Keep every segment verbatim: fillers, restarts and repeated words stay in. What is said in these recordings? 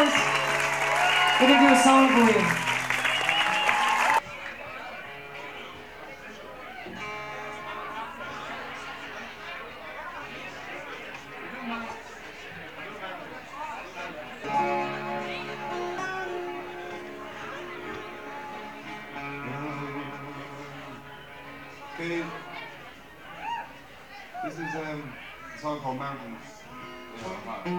guys. We're gonna do a song for you. Okay, this is um, a song called Mountains. Yeah,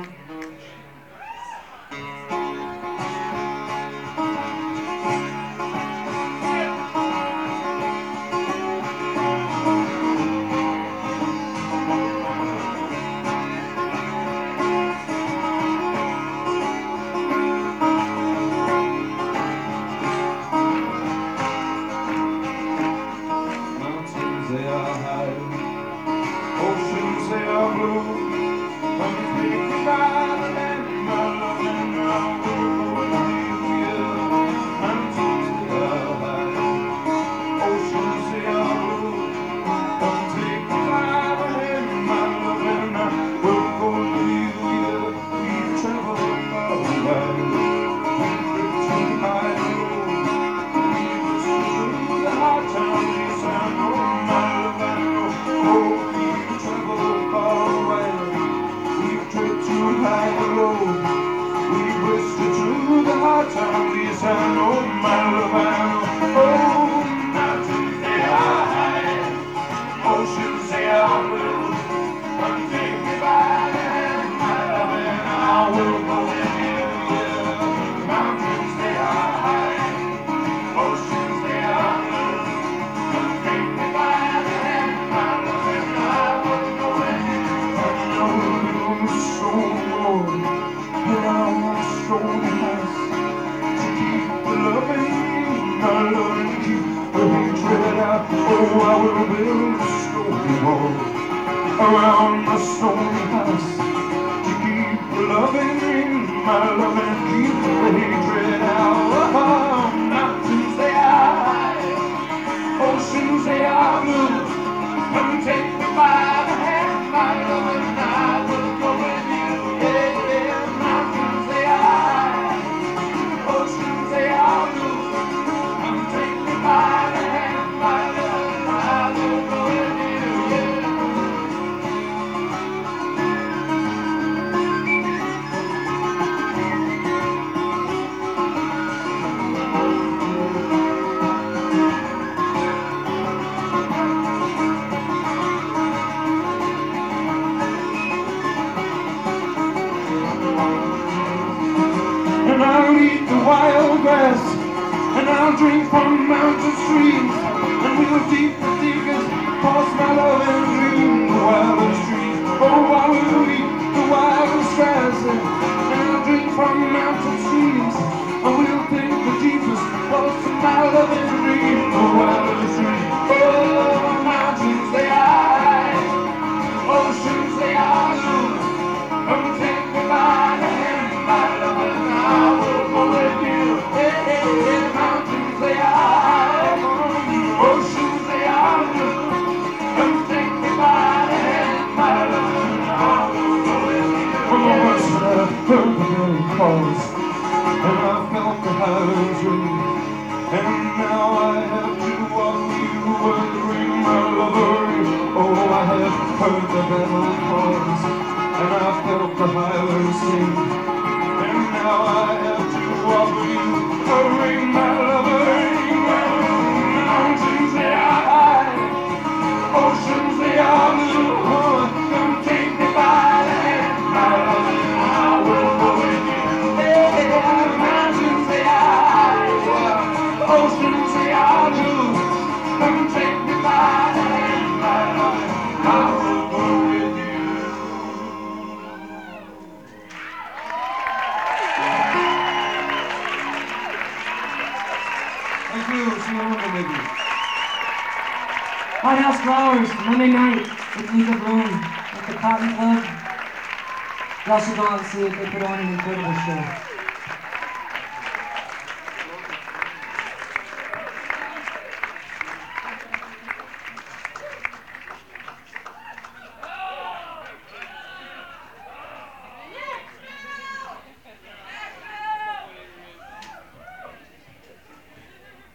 they are high, oceans they are blue. Come take me by the hand, my love, and I will go with you. Mountains they are high, oceans they are blue. Come take me by the hand, my love, and I will go with you. We've traveled far away, we've lived too high and low. We've listened through the hard times, I know. We've wasted through the hard times, I know, my love, I know. Oh, mountains they are high, oceans they are blue. Come take me by the hand, my love, and I will go with you. Yeah. Mountains they are high, oceans they are blue. Come take me by the hand, my love, and I will go with you. I know you're so warm around my shoulders to keep the loving, my love, and keep the hatred out. Oh, I will build a stone wall around my stone house to keep the loving, my love, and keep the hatred out. Oh, mountains they are high, oceans they are blue. Come take me by the hand, my love, and I will go with you. Yeah, yeah. Mountains they are high, oceans they are blue. Come take me by the hand, my love, and I will go with you. Yeah. And I'll eat the wild grass, and I'll drink from mountain streams, and we'll deep the diggers, past my love and dream the wildest dream. Oh, I will eat the wildest grass, and I'll drink from mountain streams, and we'll think the deepest, past my love and dream the wildest dream. Oh, mountains they are high, oceans they are blue. Come take me by the hand, my love, and I will go with you. Hey, hey, hey, mountains they are high, oceans they are blue. Come take me by the hand, my love, and I will go with you. From the west I heard the very calls, and I felt the highlands ring, and now I have to walk you and ring my lover. Oh, I have heard the battle calls, and I felt the highlands sing, and now I have to offer you a ring, my lover, ring, my love. Mountains they are high, oceans they are blue. Come take me by the hand, my love, and I will go with you. Yeah, mountains they are high, oceans they are blue. Come take me by the hand, my love, and I will go with you. Thank you. See you Monday, maybe. Hot House Flowers, Monday night at Leave Room at the Cotton Club. You also go out and see if they put on an incredible show.